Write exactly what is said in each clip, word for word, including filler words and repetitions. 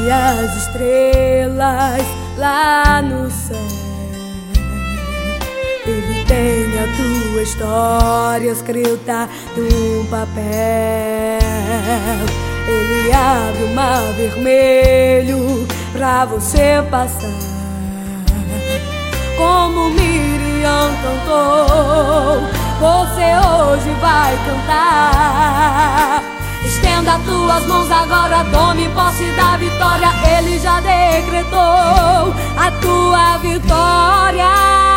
e as estrelas lá no céu. Ele tem a tua história escrita num papel. Ele abre o mar vermelho pra você passar, como Miriam cantou, você hoje vai cantar. Estenda tuas mãos agora, tome posse da vitória. Ele já decretou a tua vitória.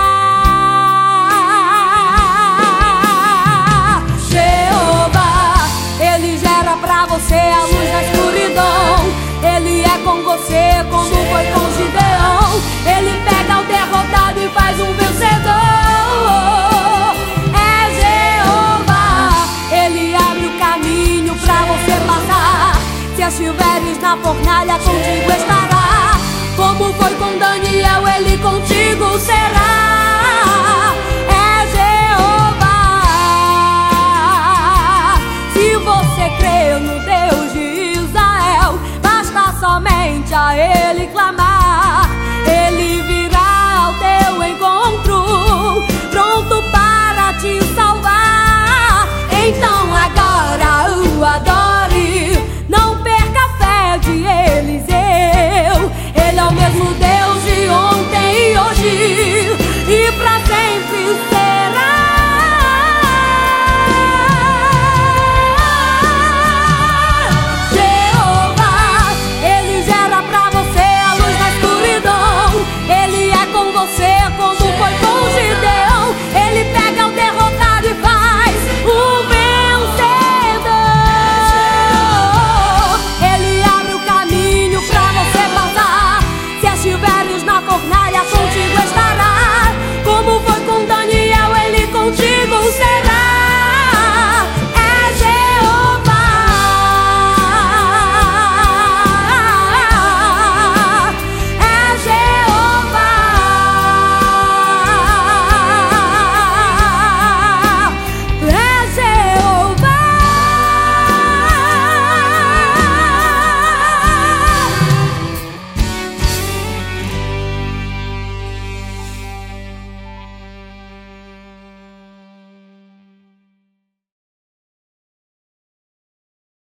Jeová, Ele gera pra você a luz da escuridão. Ele é com você como foi com Gideão. Ele pega o derrotado e faz um vencedor. É Jeová, Ele abre o caminho pra você passar. Se estiveres na fornalha, contigo estará. Como foi com Daniel, Ele contigo será. É Jeová. Se você crê no Deus de Israel, basta somente a Ele clamar.